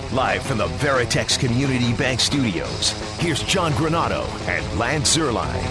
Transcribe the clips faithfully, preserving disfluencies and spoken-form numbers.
Live from the Veritex Community Bank Studios, here's John Granado and Lance Zierlein.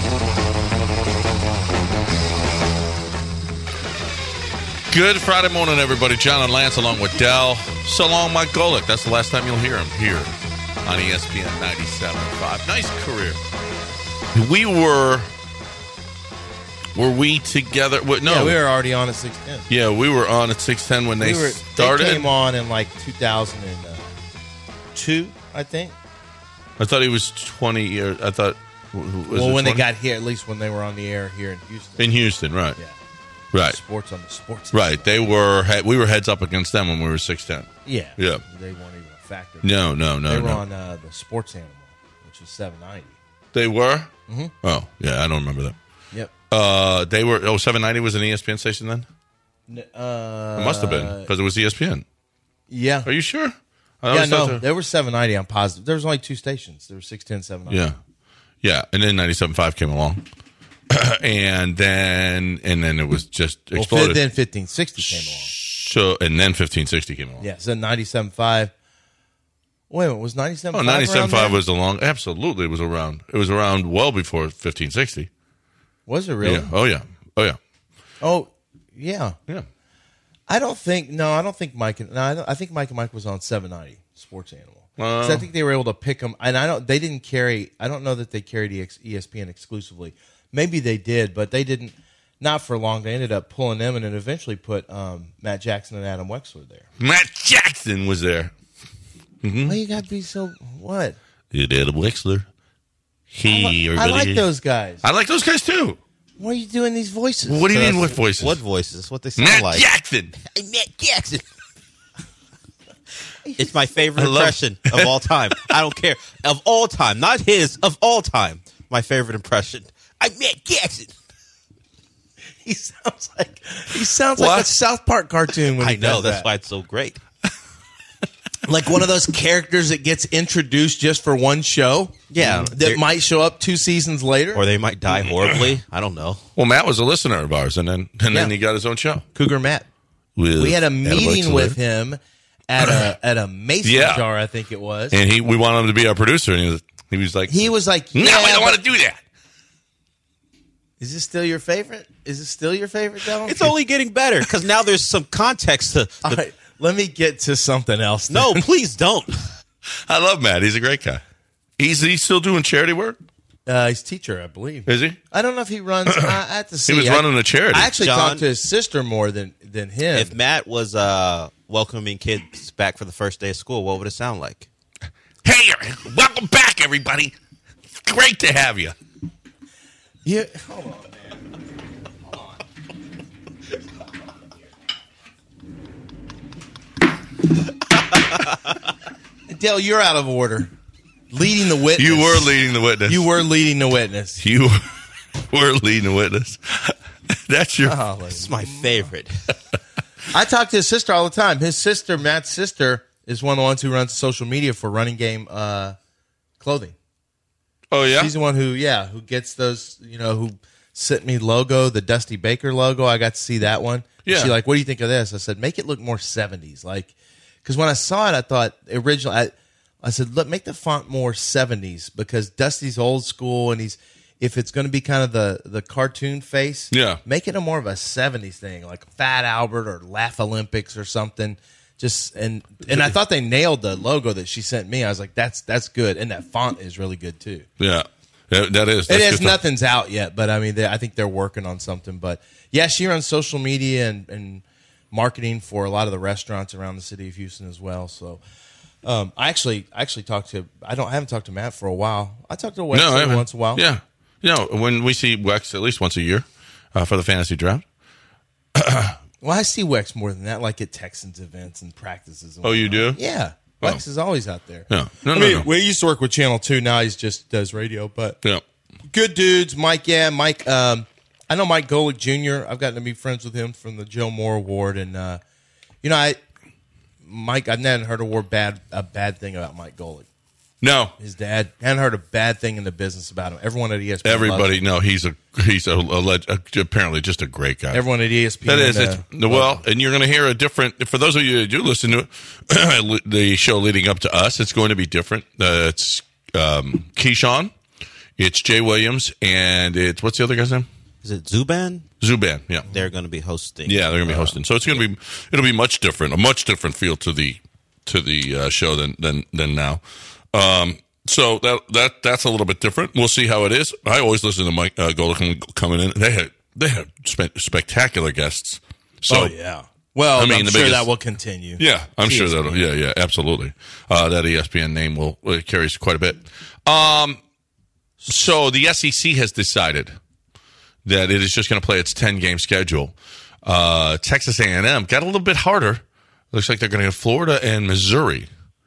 Good Friday morning, everybody. John and Lance along with Dell. So long, Mike Golick. That's the last time you'll hear him here on E S P N ninety-seven point five. Nice career. We were... Were we together? No. Yeah, we were already on at six ten. Yeah, we were on at six ten when they we were, started. They came on in like two thousand two, I think. I thought he was twenty years. I thought. Was well, when twenty? they got here, at least when they were on the air here in Houston. In Houston, right. Yeah. Right. Sports on the sports. Right. They were, we were heads up against them when we were six ten. Yeah. Yeah. They weren't even a factor. No, no, no, They were no. on uh, the Sports Animal, which was seven ninety. They were? Mm-hmm. Oh, yeah, I don't remember that. Yep. Uh, they were, oh, seven ninety was an E S P N station then? Uh, It must have been, because it was E S P N. Yeah. Are you sure? I Yeah, always thought no, they- there were seven ninety, I'm positive. There was only two stations. There were six ten, seven ninety. Yeah. Yeah, and then ninety-seven point five came along. and then and then it was just Well, exploded. then fifteen sixty came along. So, and then fifteen sixty came along. Yeah, so ninety-seven point five. Wait a minute, was ninety-seven Oh, point five ninety-seven point five around there? was along. Absolutely, it was around. It was around well before fifteen sixty. Was it really? Yeah. Oh, yeah. Oh, yeah. Oh, yeah. Yeah. I don't think, no, I don't think Mike, and, no, I, don't, I think Mike and Mike was on seven ninety, Sports Animal. Uh, 'Cause I think they were able to pick them, and I don't, they didn't carry, I don't know that they carried E S P N exclusively. Maybe they did, but they didn't, not for long. They ended up pulling them and then eventually put um, Matt Jackson and Adam Wexler there. Matt Jackson was there. Mm-hmm. Well, you got to be so, what? It Adam Wexler. He, I, li- I like those guys. I like those guys too. Why are you doing these voices? What do you So mean that's- with voices? What voices? What they sound Matt like? Jackson. Hey, Matt Jackson. It's my favorite I love- impression of all time. I don't care. Of all time. Not his. Of all time. My favorite impression. I'm Matt Jackson. He sounds like he sounds like What? a South Park cartoon when he I know. does That's that. why it's so great. Like one of those characters that gets introduced just for one show. Yeah. that They're- might show up two seasons later. Or they might die horribly. I don't know. Well, Matt was a listener of ours, and then and then Yeah. he got his own show. Cougar Matt. With We had a Adam meeting Wexler. with him at a at a mason Yeah. jar, I think it was. and he we wanted him to be our producer, and he was he was like, He was like, "No, yeah, I don't but- want to do that." Is this still your favorite? Is this still your favorite, Dylan? It's only getting better because now there's some context to. All The, right, let me get to something else. then. no, please don't. I love Matt. He's a great guy. He's he's still doing charity work, uh, he's teacher, I believe. is he? I don't know if he runs. I, I have to see. He was I- running a charity. I actually John- talked to his sister more than than him. If Matt was uh, welcoming kids back for the first day of school, what would it sound like? Hey, welcome back, everybody. It's great to have you. Yeah, hold on, man. Dale, you're out of order. Leading the witness. You were leading the witness. You were leading the witness. You were leading the witness. That's your. Golly. It's my favorite. I talk to his sister all the time. His sister, Matt's sister, is one of the ones who runs social media for Running Game uh, Clothing. Oh yeah. She's the one who, yeah, who gets those, you know, who sent me logo, the Dusty Baker logo. I got to see that one. Yeah. She's like, what do you think of this? I said, make it look more seventies. Like, because when I saw it, I thought originally, I, I said, look, make the font more seventies because Dusty's old school and he's, if it's going to be kind of the, the cartoon face, Yeah. make it a more of a seventies thing, like Fat Albert or Laugh Olympics or something. Just and and I thought they nailed the logo that she sent me. I was like, that's that's good, and that font is really good too. Yeah. That, that is. It That's is good stuff. nothing's out yet, but I mean, they, I think they're working on something. But yeah, she runs social media and, and marketing for a lot of the restaurants around the city of Houston as well. So um, I actually I actually talked to I don't I haven't talked to Matt for a while. I talk to Wex No, I every haven't. once in a while. Yeah. You know, when we see Wex at least once a year uh, for the fantasy draft. Well, I see Wex more than that, like at Texans events and practices. And Oh, you do? Yeah, Oh. Wex is always out there. Yeah. No, I no, mean, no. we used to work with Channel Two. Now he's just does radio, but Yeah. good dudes. Mike, yeah, Mike. Um, I know Mike Golick Junior I've gotten to be friends with him from the Joe Moore Award, and uh, you know, I Mike. I've never heard a word bad a bad thing about Mike Golick. No. His dad hadn't heard a bad thing in the business about him. Everyone at E S P N. Everybody, loves him. no, he's a he's a, a, a apparently just a great guy. Everyone at E S P N. That is, uh, it's, well, and you're going to hear a different. For those of you who do listen to it, the show leading up to us, it's going to be different. Uh, it's um, Keyshawn, it's Jay Williams, and it's what's the other guy's name? Is it Zuban? Zuban. Yeah, They're going to be hosting. yeah, they're going to be hosting. So it's going to be it'll be much different, a much different feel to the to the uh, show than than than now. Um, So that that that's a little bit different. We'll see how it is. I always listen to Mike uh, Golick coming in. They had they had spe- spectacular guests. So oh yeah. Well, I I mean, am the sure biggest- that will continue. yeah, I'm E S P sure N. that yeah yeah absolutely uh, that E S P N name will uh, carries quite a bit. Um, so the S E C has decided that it is just going to play its ten game schedule. Uh, Texas A and M got a little bit harder. Looks like they're going to get Florida and Missouri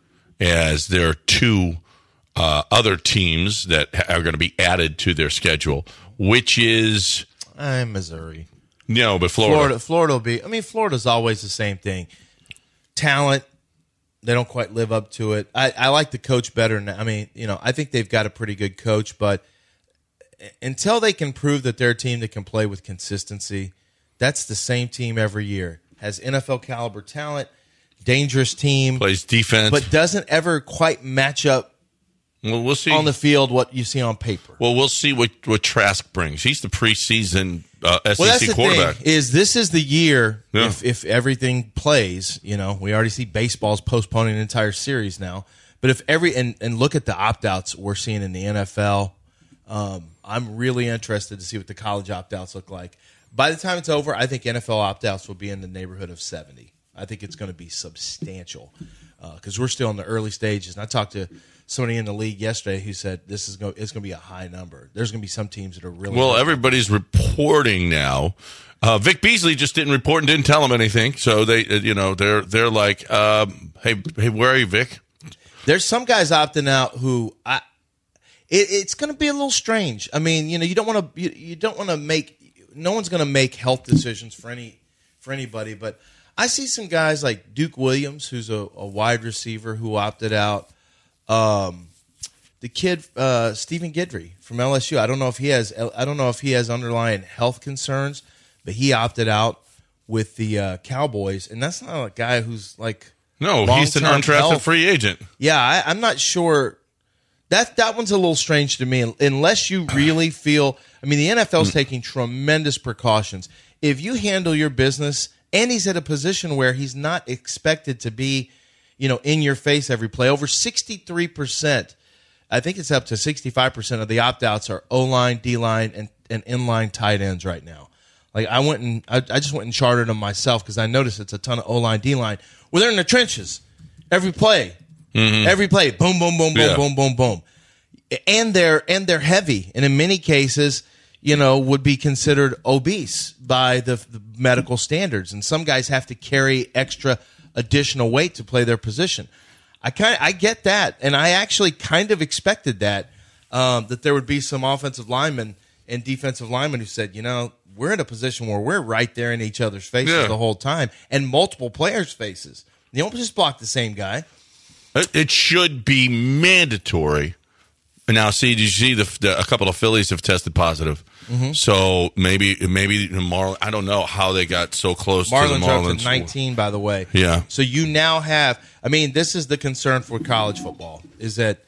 as their two. Uh, other teams that ha- are going to be added to their schedule, which is I'm Missouri. no, but Florida. Florida, Florida will be. I mean, Florida's always the same thing. Talent, they don't quite live up to it. I, I like the coach better now. I mean, you know, I think they've got a pretty good coach, but until they can prove that they're a team that can play with consistency, that's the same team every year. Has N F L caliber talent, dangerous team, Plays defense, but doesn't ever quite match up well, we'll see on the field what you see on paper. Well, we'll see what, what Trask brings. He's the preseason uh, S E C Well, that's the quarterback. thing, is this is the year Yeah. if, if everything plays, you know, we already see baseball's postponing an entire series now. But if every and, and look at the opt-outs we're seeing in the N F L, um, I'm really interested to see what the college opt-outs look like. By the time it's over, I think N F L opt-outs will be in the neighborhood of seventy. I think it's going to be substantial because uh, we're still in the early stages. And I talked to somebody in the league yesterday who said this is going it's going to be a high number. There's going to be some teams that are really Well, everybody's reporting now. Uh, Vic Beasley just didn't report and didn't tell him anything. So they, uh, you know, they're they're like, um, hey, hey, where are you, Vic? There's some guys opting out who I. It, it's going to be a little strange. I mean, you know, you don't want to you, you don't want to make no one's going to make health decisions for any for anybody. But I see some guys like Duke Williams, who's a, a wide receiver who opted out. Um, the kid uh, Stephen Guidry from L S U. I don't know if he has. I don't know if he has underlying health concerns, but he opted out with the uh, Cowboys, and that's not a guy who's like. No, he's an long-term undrafted health. free agent. Yeah, I, I'm not sure. That that one's a little strange to me. Unless you really feel, I mean, the N F L is taking tremendous precautions. If you handle your business, and he's at a position where he's not expected to be, you know, in your face every play. Over sixty-three percent, I think it's up to sixty-five percent of the opt-outs are O-line, D-line, and, and in-line tight ends right now. Like I went and I, I just went and charted them myself because I noticed it's a ton of O-line, D-line. Well, they're in the trenches every play. Mm-hmm. Every play, boom, boom, boom, boom, Yeah. boom, boom, boom, and they're and they're heavy, and in many cases, you know, would be considered obese by the, the medical standards, and some guys have to carry extra additional weight to play their position. I kind I get that, and I actually kind of expected that um, that there would be some offensive linemen and defensive linemen who said, you know, we're in a position where we're right there in each other's faces Yeah. the whole time, and multiple players' faces. You don't just block the same guy. It, it should be mandatory. Now, see, did you see the, the a couple of Phillies have tested positive? Mm-hmm. So maybe maybe the Marlins. I don't know how they got so close to the Marlins are up Marlins. to nineteen, by the way. Yeah. So you now have. I mean, this is the concern for college football: is that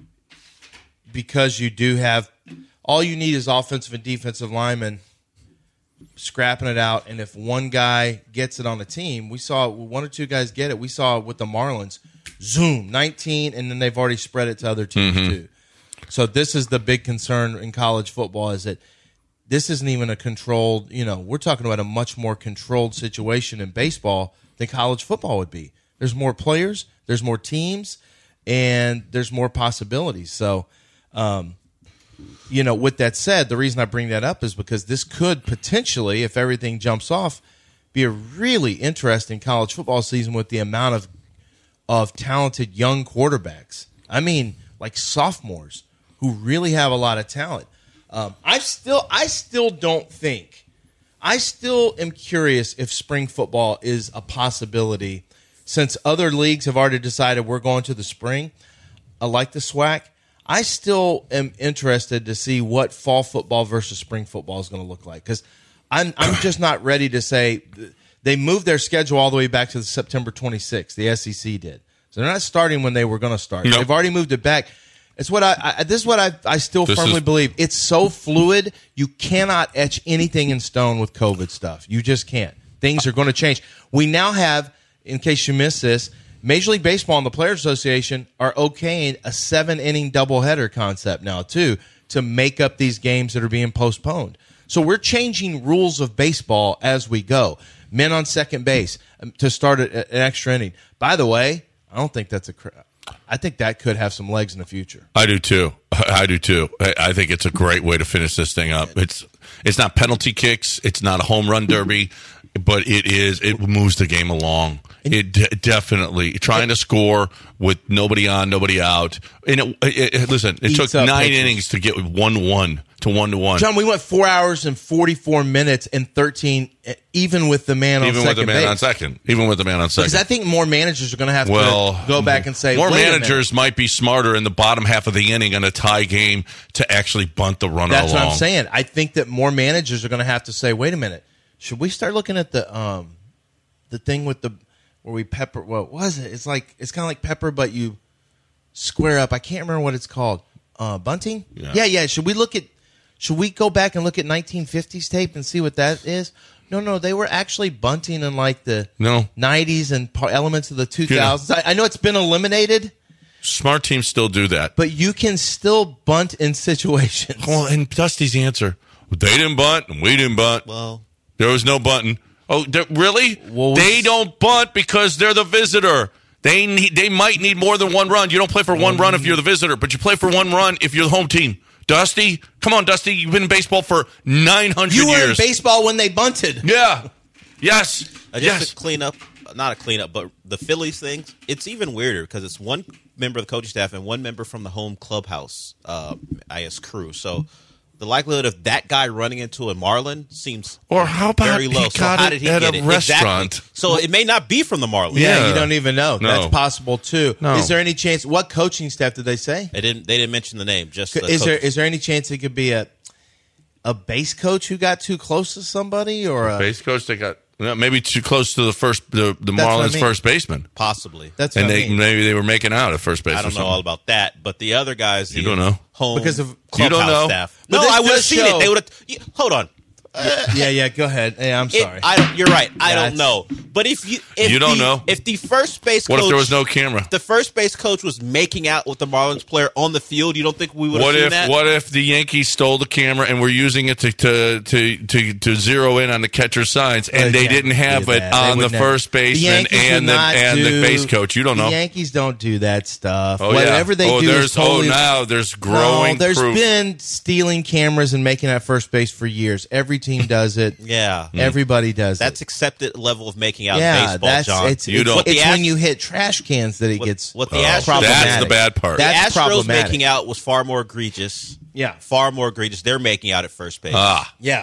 because you do have all you need is offensive and defensive linemen scrapping it out, and if one guy gets it on the team, we saw one or two guys get it. We saw it with the Marlins, zoom nineteen, and then they've already spread it to other teams Mm-hmm. too. So this is the big concern in college football: is that this isn't even a controlled. You know, we're talking about a much more controlled situation in baseball than college football would be. There's more players, there's more teams, and there's more possibilities. So. Um, You know, with that said, the reason I bring that up is because this could potentially, if everything jumps off, be a really interesting college football season with the amount of of talented young quarterbacks. I mean, like sophomores who really have a lot of talent. Um, I still, I still don't think, I still am curious if spring football is a possibility, since other leagues have already decided we're going to the spring. I like the SWAC. I still am interested to see what fall football versus spring football is going to look like, because I'm I'm just not ready to say they moved their schedule all the way back to the September twenty-sixth. The S E C did, so they're not starting when they were going to start. Nope. They've already moved it back. It's what I, I this is what I I still This firmly is- believe. It's so fluid. You cannot etch anything in stone with COVID stuff. You just can't. Things are going to change. We now have, in case you missed this, Major League Baseball and the Players Association are okaying a seven-inning doubleheader concept now, too, to make up these games that are being postponed. So we're changing rules of baseball as we go. Men on second base um, to start a, an extra inning. By the way, I don't think that's a cr- I think that could have some legs in the future. I do too. I do too. I I think it's a great way to finish this thing up. It's it's not penalty kicks. It's not a home run derby, but it is. It moves the game along. It de- definitely trying to score with nobody on, nobody out. And it, it, it, listen, it Eats took up nine pitches. innings to get one one to one to one. John, we went four hours and forty-four minutes and thirteen, even with the man on Even second with the man base. on second. Even with the man on second. Because I think more managers are going to have Well, to go back and say, more wait a minute. managers might be smarter in the bottom half of the inning in a tie game to actually bunt the runner That's along. what I'm saying. I think that more managers are going to have to say, wait a minute, should we start looking at the um, the thing with the where we pepper? What was it? It's like it's kind of like pepper, but you square up. I can't remember what it's called. Uh, bunting? Yeah. yeah, yeah. Should we look at? Should we go back and look at nineteen fifties tape and see what that is? No, no, they were actually bunting in like the No. nineties and par- elements of the two thousands. I, I know it's been eliminated, Smart teams still do that. but you can still bunt in situations. Well, and Dusty's answer, they didn't bunt and we didn't bunt. Well, There was no bunting. Oh, th- really? Well, they we- don't bunt because they're the visitor. They need. They might need more than one run. You don't play for one run if you're the visitor, but you play for one run if you're the home team. Dusty, come on, Dusty. You've been in baseball for nine hundred You were years. in baseball when they bunted. Yeah. Yes. uh, just yes. to clean up, not a cleanup, but the Phillies things, it's even weirder because it's one member of the coaching staff and one member from the home clubhouse, uh, I guess, crew. So the likelihood of that guy running into a Marlin seems Or how about very low. he So got how it did he at get a it? restaurant? Exactly. So it may not be from the Marlins. Yeah, Yeah. you don't even know. No. That's possible too. No. Is there any chance? What coaching staff did they say? They didn't. They didn't mention the name. Just the Is there coach. is there any chance it could be a a base coach who got too close to somebody, or a, Base coach, they got well, maybe too close to the first the, the That's what I Marlins' mean. first baseman, possibly? that's and what they I mean. maybe they were making out at first base. I or don't know something. all about that, but the other guys, the You don't know? home Because of- You don't clubhouse know? staff. But No, this I would have does seen show- it. They would have. Hold on. Yeah, yeah. Go ahead. Hey, I'm It- sorry. I don't, you're right. I That's- don't know. But if you if You don't the, know? if the first base What coach, if there was no camera? the first base coach was making out with the Marlins player on the field, you don't think we would have What seen if that? what if the Yankees stole the camera and were using it to to to to, to zero in on the catcher's signs and Well, they yeah, didn't have do it that. They on the would never- first baseman Yankees would and the not and do- the base coach? You don't know. The Yankees don't do that stuff. Oh Whatever yeah. they oh, do there's is totally. oh now there's No, growing. there's proof. been stealing cameras and making at first base for years. Every team does it. yeah, Everybody does that's it. accepted level of making out Yeah, in baseball, that's John. it's, You it's, don't- it's What the when Ast- you hit trash cans that it What- gets what the uh, Astros- problematic. That's the bad part. the That's Astros problematic. making out was far more egregious. Yeah. far more egregious. They're making out at first base. Ah, Yeah.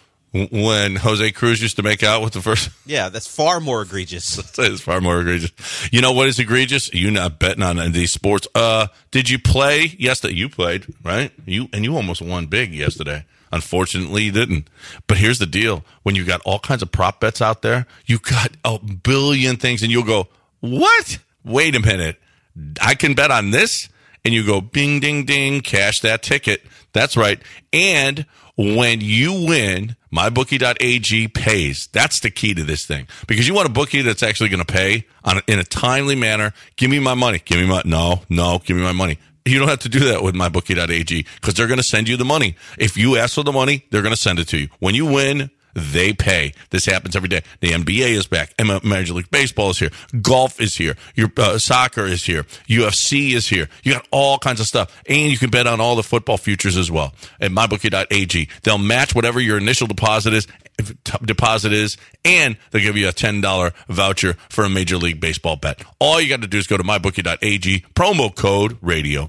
w- when Jose Cruz used to make out with the first. yeah, that's far more egregious. It's far more egregious. You know what is egregious? You not betting on these sports. Uh, did you play yesterday? You played, right? You and you almost won big yesterday. Unfortunately, you didn't. But here's the deal: when you got all kinds of prop bets out there, you got a billion things, and you'll go, "What? Wait a minute! I can bet on this." And you go, "Bing, ding, ding! Cash that ticket." That's right. And when you win, my bookie dot a g pays. That's the key to this thing. Because you want a bookie that's actually going to pay on a, in a timely manner. Give me my money. Give me my, no, no, give me my money. You don't have to do that with my bookie dot a g because they're going to send you the money. If you ask for the money, they're going to send it to you. When you win, they pay. This happens every day. The N B A is back. M- Major League Baseball is here. Golf is here. Your uh, soccer is here. U F C is here. You got all kinds of stuff. And you can bet on all the football futures as well at my bookie dot a g. They'll match whatever your initial deposit is, if t- deposit is, and they'll give you a ten dollars voucher for a Major League Baseball bet. All you got to do is go to my bookie dot a g, promo code radio.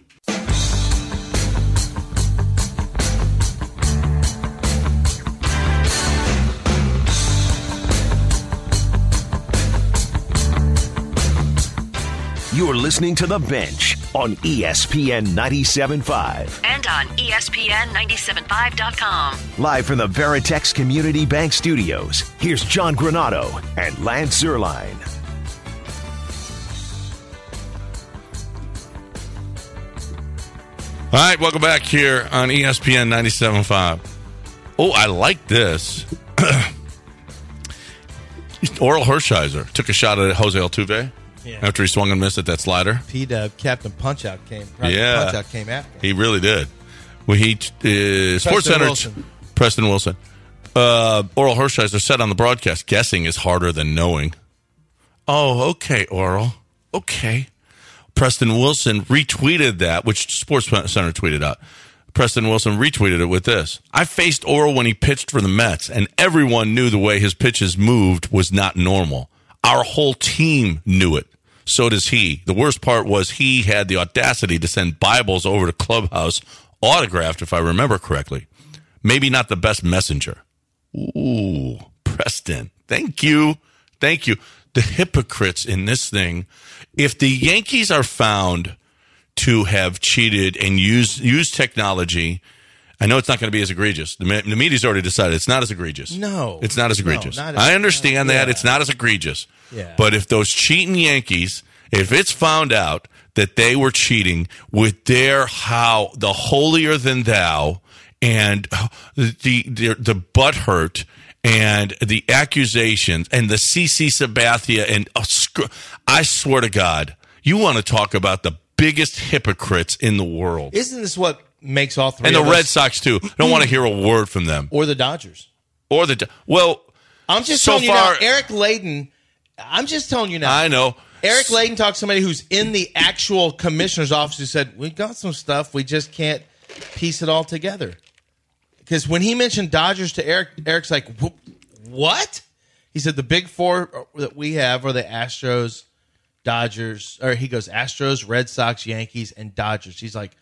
You're listening to The Bench on E S P N ninety-seven point five. And on E S P N ninety-seven point five dot com. Live from the Veritex Community Bank Studios, here's John Granado and Lance Zierlein. All right, welcome back here on E S P N ninety-seven point five. Oh, I like this. Oral Hershiser took a shot at Jose Altuve yeah. after he swung and missed at that slider. P-Dub, Captain Punch-Out came. Yeah. Punch-Out came after him. He really did. Well, he uh, Sports Center. Wilson. Preston Wilson. Uh, Oral Hershiser said on the broadcast, guessing is harder than knowing. Oh, okay, Oral. Okay. Preston Wilson retweeted that, which Sports Center tweeted out. Preston Wilson retweeted it with this. I faced Oral when he pitched for the Mets, and everyone knew the way his pitches moved was not normal. Our whole team knew it. So does he. The worst part was he had the audacity to send Bibles over to Clubhouse, autographed, if I remember correctly. Maybe not the best messenger. Ooh, Preston. Thank you. Thank you. The hypocrites in this thing. If the Yankees are found to have cheated and used used technology, I know it's not going to be as egregious. The, the media's already decided it's not as egregious. No. It's not as egregious. No, not as, I understand uh, that. yeah. It's not as egregious. Yeah. But if those cheating Yankees, if it's found out that they were cheating with their how, the holier than thou, and the the, the butt hurt, and the accusations, and the C C Sabathia, and uh, I swear to God, you want to talk about the biggest hypocrites in the world. Isn't this what makes all three and of the us? Red Sox, too. I don't want to hear a word from them. Or the Dodgers. Or the... Well, I'm just so telling far, you now, Eric Layden, I'm just telling you now. I know. Eric Layden talked to somebody who's in the actual commissioner's office who said, we got some stuff, we just can't piece it all together. Because when he mentioned Dodgers to Eric, Eric's like, what? He said the big four that we have are the Astros, Dodgers, or he goes Astros, Red Sox, Yankees, and Dodgers. He's like,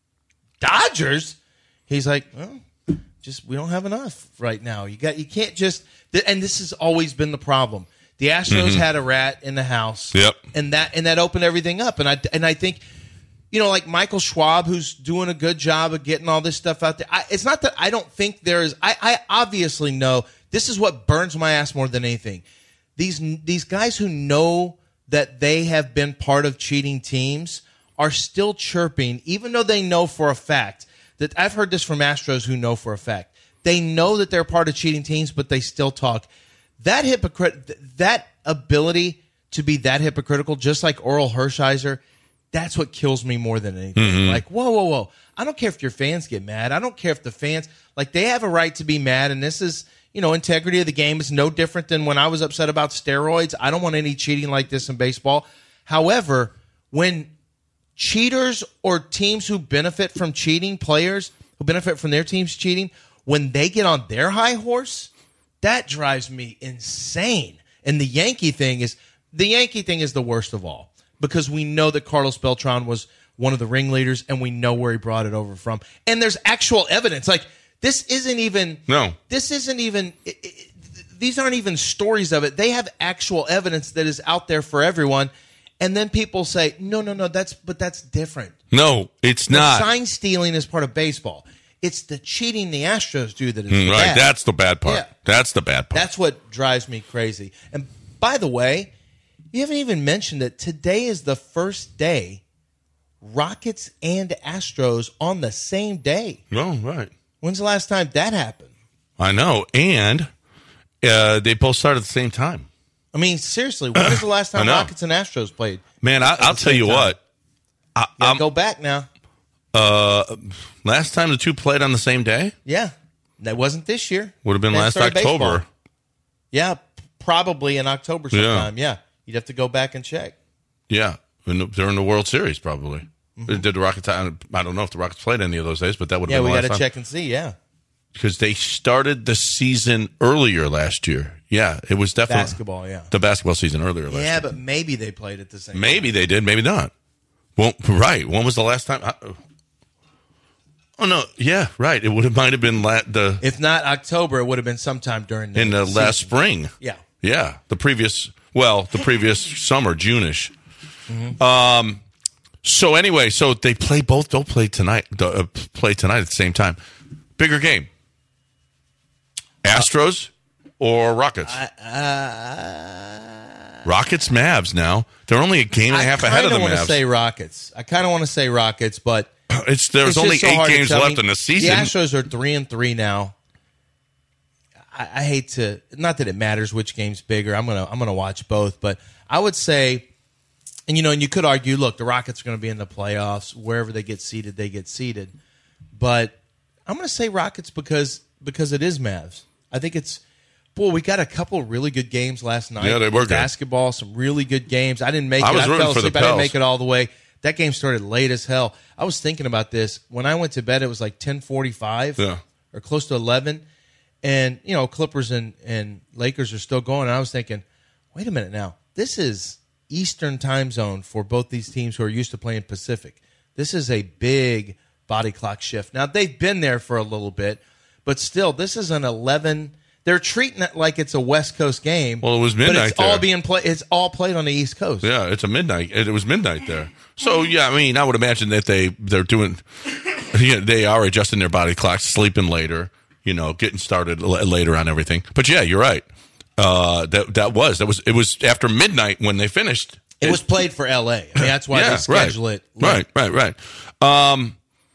Dodgers? He's like, well, just we don't have enough right now. You got, you can't just, and this has always been the problem. The Astros mm-hmm. had a rat in the house, yep, and that and that opened everything up. And I and I think, you know, like Michael Schwab, who's doing a good job of getting all this stuff out there. I, it's not that I don't think there is. I, I obviously know this is what burns my ass more than anything. These these guys who know that they have been part of cheating teams are still chirping, even though they know for a fact that I've heard this from Astros who know for a fact. They know that they're part of cheating teams, but they still talk. That hypocrite, that ability to be that hypocritical, just like Oral Hershiser, that's what kills me more than anything. Mm-hmm. Like, whoa, whoa, whoa. I don't care if your fans get mad. I don't care if the fans, like, they have a right to be mad, and this is, you know, integrity of the game. It's no different than when I was upset about steroids. I don't want any cheating like this in baseball. However, when cheaters or teams who benefit from cheating, players who benefit from their teams cheating, when they get on their high horse, that drives me insane. And the Yankee thing is, the Yankee thing is the worst of all, because we know that Carlos Beltran was one of the ringleaders, and we know where he brought it over from. And there's actual evidence. Like, this isn't even, no, this isn't even, it, it, these aren't even stories of it. They have actual evidence that is out there for everyone. And then people say, no, no, no, that's, but that's different. No, it's the not. Sign stealing is part of baseball. It's the cheating the Astros do that is mm, right. bad. That's the bad part. Yeah. That's the bad part. That's what drives me crazy. And by the way, you haven't even mentioned that today is the first day Rockets and Astros on the same day. Oh, right. When's the last time that happened? I know. And uh, they both started at the same time. I mean, seriously, when was the last time Rockets and Astros played? Man, I, I'll tell you time? what. I, I'm, go back now. Uh, last time the two played on the same day? Yeah. That wasn't this year. Would have been last October. Baseball. Yeah, probably in October sometime. Yeah. yeah. You'd have to go back and check. Yeah. During the World Series, probably. Mm-hmm. Did the Rockets? I don't know if the Rockets played any of those days, but that would have yeah, been the last last time. Yeah, we got to check and see, yeah. Because they started the season earlier last year. Yeah, it was definitely. Basketball, yeah. The basketball season earlier last yeah, year. Yeah, but maybe they played at the same Maybe time. they did, maybe not. Well, right. When was the last time? I, oh, no. Yeah, right. It would have might have been la- the. If not October, it would have been sometime during the In the season. last spring. Yeah. Yeah. The previous, well, the previous summer, June-ish. Mm-hmm. Um, So anyway, so they play both. Don't play tonight. Uh, play tonight at the same time. Bigger game. Astros or Rockets? Uh, uh, Rockets, Mavs. Now they're only a game and a half ahead of the I kind of want Mavs. to say Rockets. I kind of want to say Rockets, but it's there's it's only just so eight hard to games tell. left I mean, in the season. The Astros are three and three now. I, I hate to, not that it matters which game's bigger. I'm gonna I'm gonna watch both, but I would say. And, you know, and you could argue, look, the Rockets are going to be in the playoffs. Wherever they get seeded, they get seeded. But I'm going to say Rockets because because it is Mavs. I think it's, boy, we got a couple really good games last night. Yeah, they were good. Basketball, some really good games. I didn't make I it. was I rooting fell for the asleep. I didn't Pels. make it all the way. That game started late as hell. I was thinking about this. When I went to bed, it was like ten forty-five Yeah. or close to eleven. And, you know, Clippers and, and Lakers are still going. And I was thinking, wait a minute now. This is Eastern time zone for both these teams who are used to playing Pacific. This is a big body clock shift. Now, they've been there for a little bit, but still, this is an eleven. They're treating it like it's a West Coast game. Well, it was But midnight it's all there. being played. It's all played on the East Coast. Yeah, it's a midnight. It was midnight there. So yeah, I mean, I would imagine that they they're doing. Yeah, they are adjusting their body clocks, sleeping later. You know, getting started l- later on everything. But yeah, you're right. Uh, that that was that was it was after midnight when they finished. It was played for L A. I mean, that's why Yeah, they schedule right. it. late. Right, right, right. Um,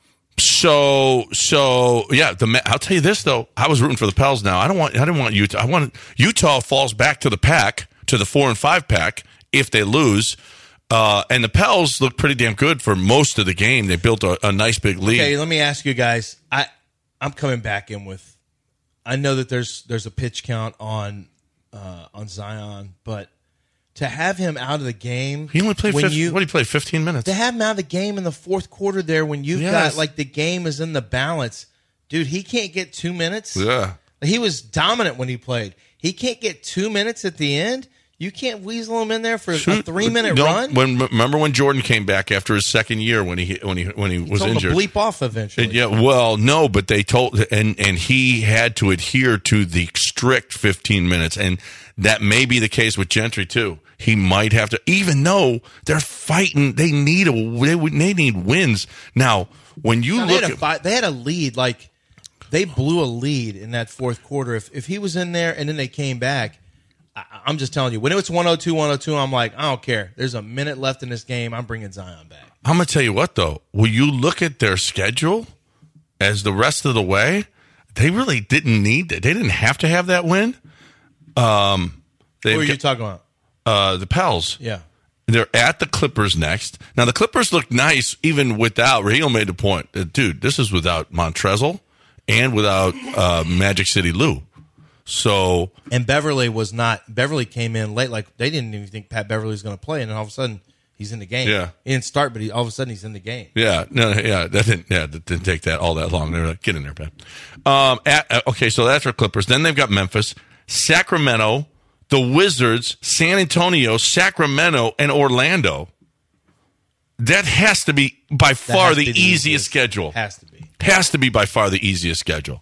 so so yeah, the Ma- I'll tell you this though. I was rooting for the Pels. Now I don't want I didn't want Utah. I want Utah falls back to the pack to the four and five pack if they lose. Uh, and the Pels look pretty damn good for most of the game. They built a, a nice big lead. Okay, let me ask you guys. I I'm coming back in with. I know that there's there's a pitch count on uh, on Zion, but to have him out of the game, He only played when fifteen, you what did he play? Fifteen minutes. to have him out of the game in the fourth quarter there when you've Yes. got like the game is in the balance, dude. He can't get two minutes. Yeah. He was dominant when he played. He can't get two minutes at the end. You can't weasel him in there for a Shoot. three minute No, run. When remember when Jordan came back after his second year when he when he when he was Told him to injured. bleep off eventually. Yeah, well, no, but they told, and and he had to adhere to the strict fifteen minutes, and that may be the case with Gentry too. He might have to, even though they're fighting, they need a they, would- they need wins. Now, when you No, they, look had a at fi- they had a lead, like they blew a lead in that fourth quarter. If if he was in there and then they came back, I, I'm just telling you, when it was one oh two, one oh two, I'm like, I don't care. There's a minute left in this game. I'm bringing Zion back. I'm going to tell you what, though. Will you look at their schedule as the rest of the way? They really didn't need that. They didn't have to have that win. Um, Who they've are you got- talking about? uh, the Pels. Yeah. They're at the Clippers next. Now, the Clippers look nice even without, Raheel made the point, uh, dude, this is without Montrezl and without uh, Magic City Lou. So, And Beverly was not. Beverly came in late. Like they didn't even think Pat Beverly was going to play, and then all of a sudden he's in the game. Yeah. He didn't start, but he, all of a sudden he's in the game. yeah, no, yeah, that didn't, yeah, that didn't take that all that long. They were like, get in there, Pat. Um, at, uh, okay, so that's our Clippers. Then they've got Memphis, Sacramento, the Wizards, San Antonio, Sacramento, and Orlando. That has to be by That far has the to be easiest schedule. Has to be. Has to be by far the easiest schedule.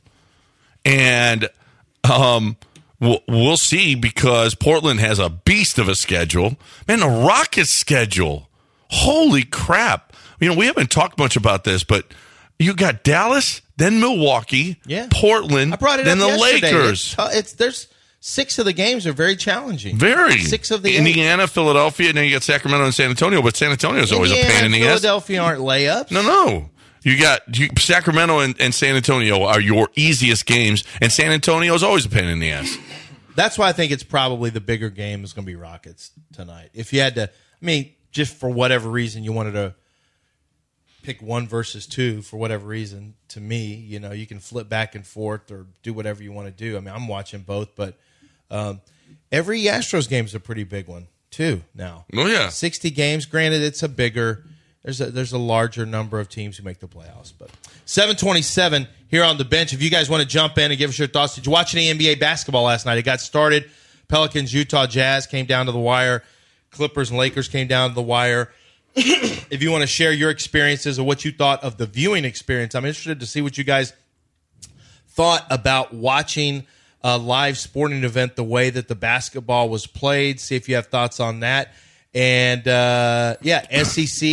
And um, we'll, we'll see because Portland has a beast of a schedule. Man, the Rockets schedule. Holy crap. You know, we haven't talked much about this, but you got Dallas, then Milwaukee, Yeah. Portland, I brought it then up the yesterday. Lakers. It's, it's there's six of the games are very challenging. Very. six of the eight. Indiana, Philadelphia, and then you got Sacramento and San Antonio, but San Antonio is always Indiana a pain in and the ass. Philadelphia aren't layups. No, no. You got you, Sacramento and, and San Antonio are your easiest games, and San Antonio is always a pain in the ass. That's why I think it's probably the bigger game is going to be Rockets tonight. If you had to, I mean, just for whatever reason you wanted to pick one versus two for whatever reason, to me, you know, you can flip back and forth or do whatever you want to do. I mean, I'm watching both, but um, every Astros game is a pretty big one too now. Oh, yeah. sixty games. Granted, it's a bigger. There's a there's a larger number of teams who make the playoffs, but seven twenty-seven here on the bench. If you guys want to jump in and give us your thoughts, did you watch any N B A basketball last night? It got started. Pelicans, Utah Jazz came down to the wire. Clippers and Lakers came down to the wire. If you want to share your experiences or what you thought of the viewing experience, I'm interested to see what you guys thought about watching a live sporting event the way that the basketball was played. See if you have thoughts on that. And, uh, yeah, S E C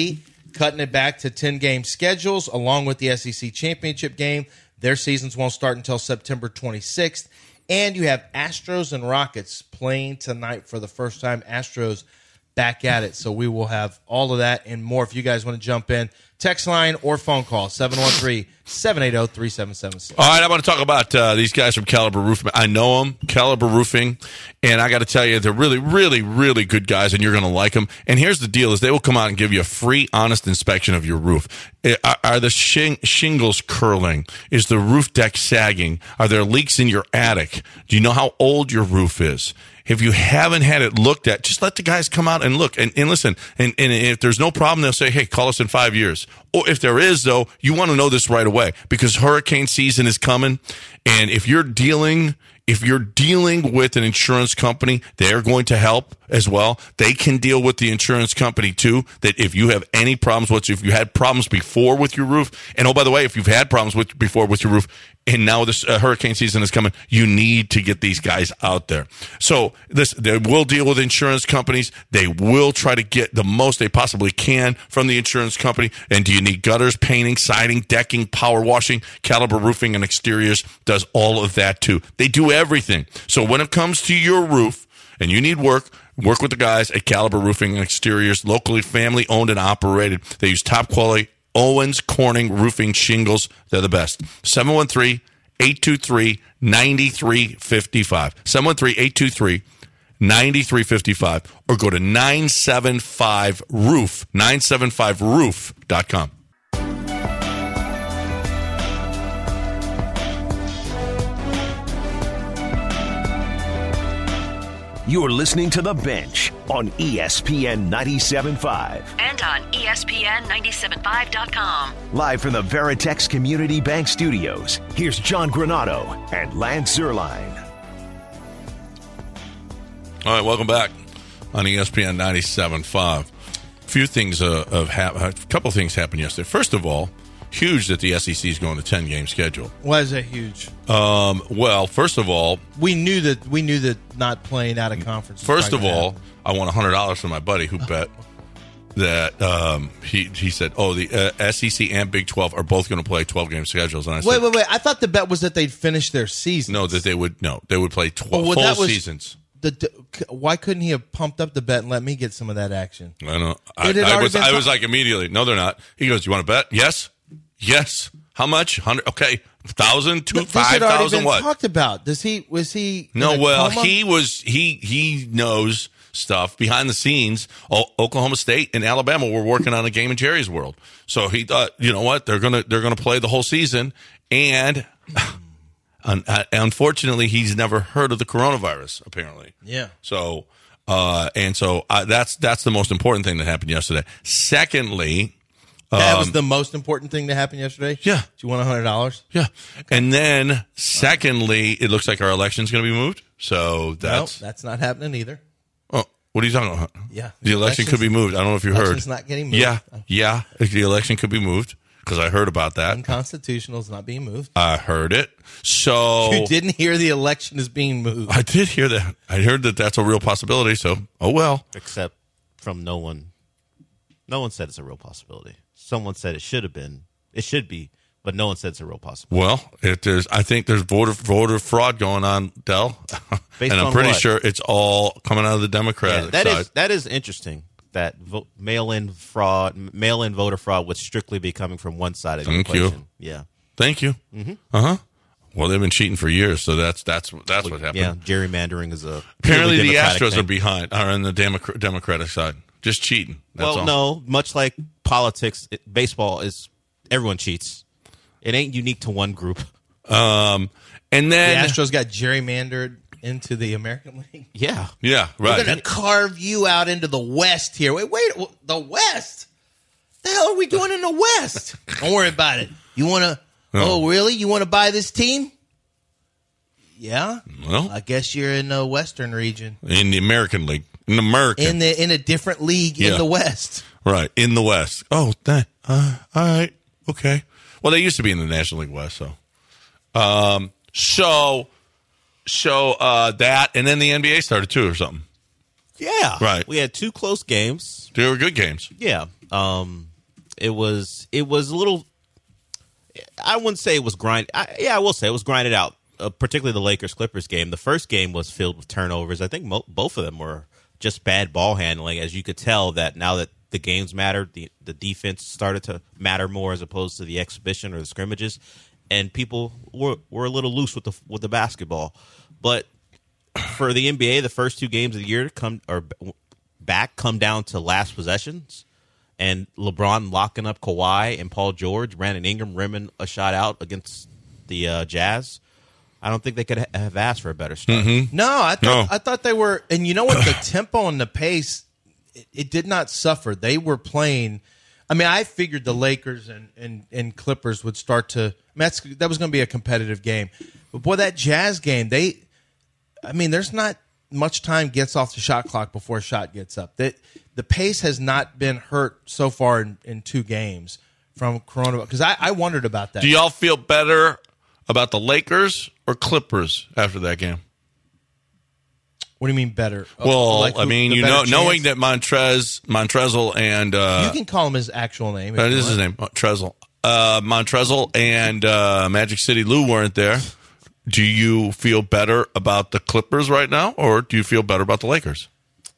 cutting it back to ten-game schedules along with the S E C championship game. Their seasons won't start until September twenty-sixth. And you have Astros and Rockets playing tonight for the first time. Astros back at it. So we will have all of that and more if you guys want to jump in. Text line or phone call, seven one three, seven eight zero, three seven seven six. All right, I want to talk about uh, these guys from Caliber Roofing. I know them, Caliber Roofing, and I got to tell you, they're really, really, really good guys, and you're going to like them. And here's the deal, is they will come out and give you a free, honest inspection of your roof. Are, are the shing- shingles curling? Is the roof deck sagging? Are there leaks in your attic? Do you know how old your roof is? If you haven't had it looked at, just let the guys come out and look. And, and listen, and, and if there's no problem, they'll say, hey, call us in five years. Or if there is, though, you want to know this right away because hurricane season is coming. And if you're dealing... If you're dealing with an insurance company, they're going to help as well. They can deal with the insurance company too. That if you have any problems with, if you had problems before with your roof, and oh, by the way, if you've had problems with before with your roof, and now this uh, hurricane season is coming, you need to get these guys out there. So this, they will deal with insurance companies. They will try to get the most they possibly can from the insurance company. And do you need gutters, painting, siding, decking, power washing? Caliber Roofing and Exteriors does all of that too. They do everything. So when it comes to your roof and you need work, work with the guys at Caliber Roofing and Exteriors, locally family owned and operated. They use top quality Owens Corning roofing shingles. They're the best. seven one three, eight two three, nine three five five. seven one three, eight two three, nine three five five. Or go to nine seven five roof, nine seven five roof dot com. You're listening to The Bench on E S P N ninety-seven point five. And on E S P N ninety-seven five dot com. Live from the Veritex Community Bank Studios, here's John Granado and Lance Zierlein. All right, welcome back on E S P N ninety-seven point five. A few things uh, have happened. A couple things happened yesterday. First of all, huge that the S E C is going to ten-game schedule. Why is that huge? Um, well, first of all, we knew that we knew that not playing out of conference. First of all, happen. I won one hundred dollars from my buddy who bet that um, he he said, "Oh, the uh, S E C and Big twelve are both going to play twelve-game schedules." And I wait, said, wait, wait! I thought the bet was that they'd finish their season. No, that they would. No, they would play twelve well, full that was, seasons. The, the, why couldn't he have pumped up the bet and let me get some of that action? I know. I, I was. I was like immediately. No, they're not. He goes, "You want to bet?" Yes. Yes. How much? Hundred. Okay. Thousand, two, five thousand. What? Talked about? Does he? Was he? No. Well, coma? he was. He he knows stuff behind the scenes. O- Oklahoma State and Alabama were working on a game in Jerry's World, so he thought, you know what? They're gonna they're gonna play the whole season, and un- unfortunately, he's never heard of the coronavirus. Apparently, yeah. So, uh, and so uh, that's that's the most important thing that happened yesterday. Secondly. That Um, was the most important thing that happened yesterday? Yeah. Do you want one hundred dollars? Yeah. Okay. And then, secondly, it looks like our election's going to be moved. So that's. No, that's not happening either. Oh, what are you talking about? Yeah. The election could be moved. I don't know if you heard. Election's not getting moved. Yeah. Yeah. The election could be moved because I heard about that. Unconstitutional is not being moved. I heard it. So. You didn't hear the election is being moved. I did hear that. I heard that that's a real possibility. So, oh well. Except from no one. No one said it's a real possibility. Someone said it should have been. It should be, but no one said it's a real possibility. Well, it is. I think there's voter voter fraud going on, Del, Based and I'm on pretty what? sure it's all coming out of the Democratic Yeah, that side. is that is interesting. That vo- mail-in fraud, mail-in voter fraud would strictly be coming from one side of the Thank you. equation. Yeah. Thank you. Mm-hmm. Uh huh. Well, they've been cheating for years, so that's that's that's what happened. Yeah, gerrymandering is a Apparently the Democratic Astros thing. are behind, are on the Democrat, Democratic side, just cheating. That's well, all. no, much like politics, it, baseball is everyone cheats. It ain't unique to one group. Um, and then The Astros got gerrymandered into the American League. Yeah, yeah, We're right. going to carve you out into the West here. Wait, wait, the West? The hell are we doing in the West? Don't worry about it. You want to? No. Oh, really? You want to buy this team? Yeah. Well, I guess you're in the Western region. in the American League, in the American, In the in a different league Yeah. in the West. right in the West. Oh, that, uh, all right, okay. Well, they used to be in the National League West, so, um, so, so uh, that, and then the N B A started too, or something. yeah. Right. We had two close games. They were good games. Yeah. Um, It was it was a little. I wouldn't say it was grind. I, yeah, I will say it was grinded out. Uh, particularly the Lakers Clippers game. The first game was filled with turnovers. I think mo- both of them were just bad ball handling. As you could tell that now that the games mattered, the the defense started to matter more as opposed to the exhibition or the scrimmages, and people were were a little loose with the with the basketball. But for the N B A, the first two games of the year come or back come down to last possessions, and LeBron locking up Kawhi and Paul George, Brandon Ingram rimming a shot out against the uh, Jazz. I don't think they could have asked for a better start. Mm-hmm. No, I thought No. I thought they were, and you know what? The tempo and the pace, it, it did not suffer. They were playing. I mean, I figured the Lakers and, and, and Clippers would start to. I mean, that's, that was going to be a competitive game, but boy, that Jazz game, they. I mean, there's not much time gets off the shot clock before a shot gets up. That the pace has not been hurt so far in, in two games from coronavirus. Because I, I wondered about that. Do y'all feel better about the Lakers or Clippers after that game? What do you mean better? Well, Like I who- mean, the you better know, chance? knowing that Montrez, Montrezl, and uh, You can call him his actual name. if that you is his want. name, Montrezl, uh, Montrezl, and uh, Magic City Lou weren't there. Do you feel better about the Clippers right now, or do you feel better about the Lakers?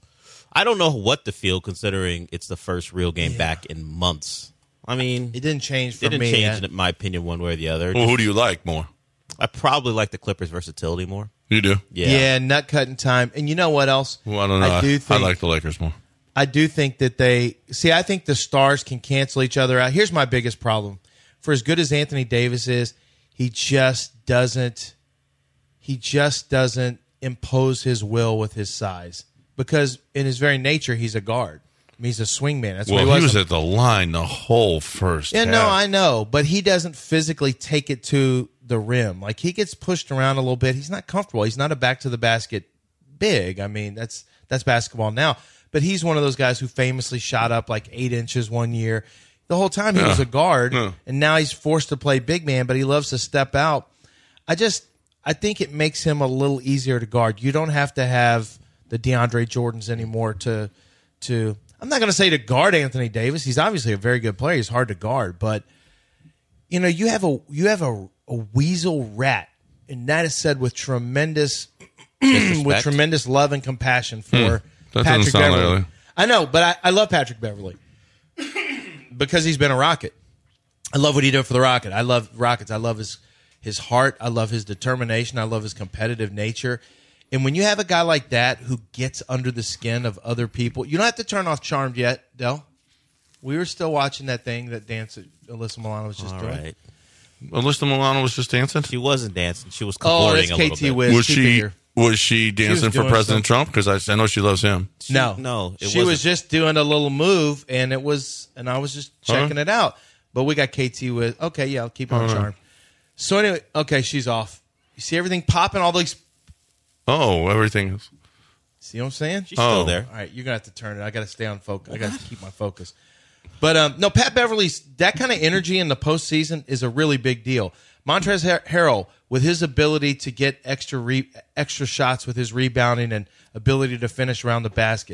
I don't know what to feel considering it's the first real game back in months. I mean, It didn't change for it didn't me. change, I- in my opinion, one way or the other. Well, who do you like more? I probably like the Clippers' versatility more. You do? Yeah. Yeah, nut cutting time. And you know what else? Well, I don't know. I, I do I think like the Lakers more. I do think that they see. I think the stars can cancel each other out. Here's my biggest problem: for as good as Anthony Davis is, he just doesn't. He just doesn't impose his will with his size because in his very nature he's a guard. I mean, he's a swingman. That's Well, what he he was. was at the line the whole first Yeah, half. no, I know, but he doesn't physically take it to the rim. Like he gets pushed around a little bit. He's not comfortable. He's not a back to the basket big. I mean, that's that's basketball now. But he's one of those guys who famously shot up like eight inches one year. The whole time he Yeah. was a guard, Yeah. and now he's forced to play big man. But he loves to step out. I just I think it makes him a little easier to guard. You don't have to have the DeAndre Jordans anymore to to. I'm not going to say to guard Anthony Davis. He's obviously a very good player. He's hard to guard, but you know, you have a you have a, a weasel rat, and that is said with tremendous with Disrespect. tremendous love and compassion for That doesn't Patrick sound Beverly. like it. I know, but I, I love Patrick Beverly because he's been a Rocket. I love what he did for the Rocket. I love Rockets. I love his his heart. I love his determination. I love his competitive nature. And when you have a guy like that who gets under the skin of other people, you don't have to turn off Charmed yet, Del. We were still watching that thing that dance that Alyssa Milano was just All doing. right. Alyssa Milano was just dancing? She wasn't dancing. She was Oh, cavorting that's a K little T bit. Wiz. Was Keep it she here. was she dancing for doing President some- Trump? Because I, I know she loves him. No, no, it she was wasn't. just doing a little move, and it was, and I was just checking it out. But we got K T with okay, yeah, I'll keep on Charmed. So anyway, okay, she's off. You see everything popping, all these. Oh, everything is. See what I'm saying? She's Oh. still there. All right, you're gonna have to turn it. I got to stay on focus. I got to keep my focus. But um, no, Pat Beverly's that kind of energy in the postseason is a really big deal. Montrezl Har- Harrell, with his ability to get extra re- extra shots with his rebounding and ability to finish around the basket.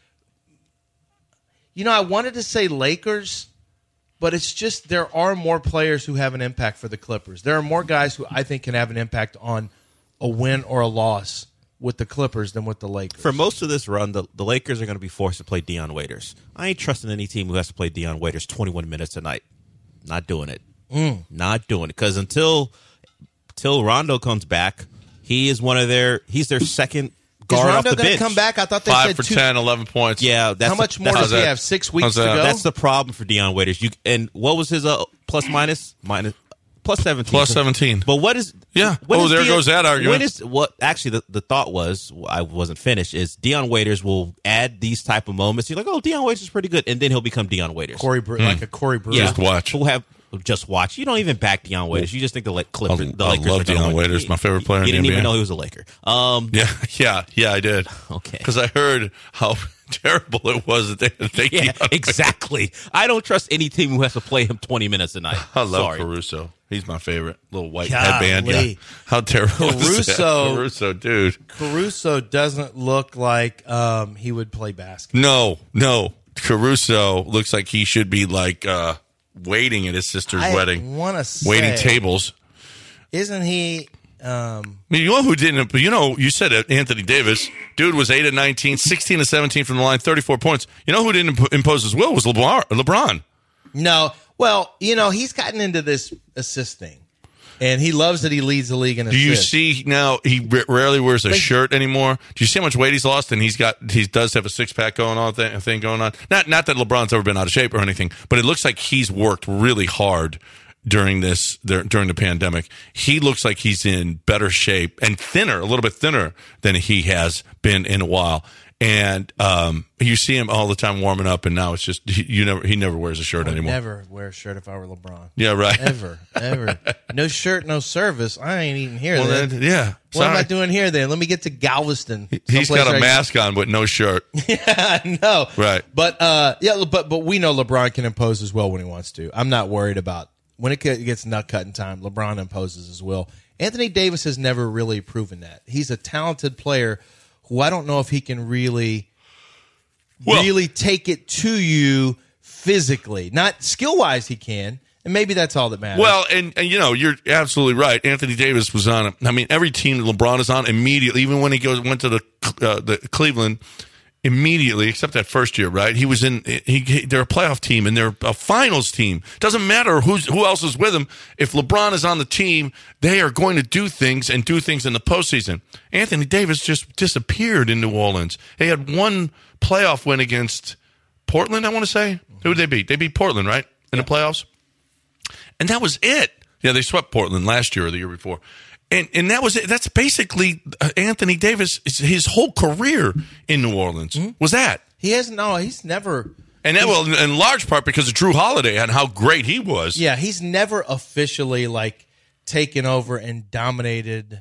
You know, I wanted to say Lakers, but it's just there are more players who have an impact for the Clippers. There are more guys who I think can have an impact on a win or a loss with the Clippers than with the Lakers. For most of this run, the, the Lakers are going to be forced to play Deion Waiters. I ain't trusting any team who has to play Deion Waiters twenty-one minutes a night. Not doing it. Mm. Not doing it. Because until until Rondo comes back, he is one of their. He's their second Is guard off Rondo the going to bench. come back? I thought they Five said for two. ten, eleven points. Yeah, that's How the- much more that's does the- he that? have? Six weeks How's to that? go. That's the problem for Deion Waiters. You and what was his uh, plus minus minus plus seventeen? Plus seventeen. But what is Yeah. when Oh, is there Deion- goes that argument. When is what actually the, the thought was I wasn't finished is Deion Waiters will add these type of moments. You're like, oh, Deion Waiters is pretty good, and then he'll become Deion Waiters. Corey Brewer, like a Corey Brewer. Just watch. Who have just watch. You don't even back Deion Waiters. You just think the like Clippers, I- the I Lakers. love are gonna Deion win the Waiters, league. my favorite player in You the didn't N B A. even know he was a Laker. Um, Yeah, yeah, yeah, I did. Okay. Because I heard how terrible it was that they had to take yeah, Deion. exactly. I don't trust any team who has to play him twenty minutes a night. I love Sorry. Caruso. He's my favorite. Little white Golly. headband. Yeah. How terrible is that? Caruso- Caruso, dude. Caruso doesn't look like um, he would play basketball. No, no. Caruso looks like he should be like uh, waiting at his sister's I wedding, want to waiting tables. Isn't he? Um, I mean, you know who didn't? You know, you said it, Anthony Davis. Dude was eight of nineteen, sixteen of seventeen from the line, thirty-four points. You know who didn't imp- impose his will was LeBron. LeBron. No, well, you know, he's gotten into this assist thing, and he loves that he leads the league in Do assists. you see now? He r- rarely wears a But- shirt anymore. Do you see how much weight he's lost? And he's got he does have a six pack going on thing, thing going on. Not not that LeBron's ever been out of shape or anything, but it looks like he's worked really hard during this during the pandemic. He looks like he's in better shape and thinner, a little bit thinner than he has been in a while. And um, you see him all the time warming up, and now it's just he, you never he never wears a shirt I would anymore. never wear a shirt if I were LeBron. Yeah, right. Ever, ever. No shirt, no service. I ain't even here. Well, then. then, yeah. What am I Sorry. doing here then? Let me get to Galveston. He's someplace got where a I- mask on, but no shirt. Yeah, I know. Right. But uh, yeah, but but we know LeBron can impose as well when he wants to. I'm not worried about when it gets nut cutting time. LeBron imposes as well. Anthony Davis has never really proven that. He's a talented player who I don't know if he can really, Well- really take it to you physically. Not skill wise, he can, and maybe that's all that matters. Well, and, and you know, you're absolutely right. Anthony Davis was on it. I mean, every team that LeBron is on immediately, even when he goes went to the uh, the Cleveland, immediately, except that first year, right? He was in. He, he they're a playoff team and they're a finals team. Doesn't matter who's who else is with him. If LeBron is on the team, they are going to do things and do things in the postseason. Anthony Davis just disappeared in New Orleans. He had one playoff win against Portland. I want to say who did they beat? They beat Portland, right, in the playoffs. And that was it. Yeah, they swept Portland last year or the year before. And and that was it. That's basically uh, Anthony Davis, his whole career in New Orleans Mm-hmm. was that. he has no. He's never. And that, well, in large part because of Drew Holiday and how great he was. Yeah, he's never officially like taken over and dominated.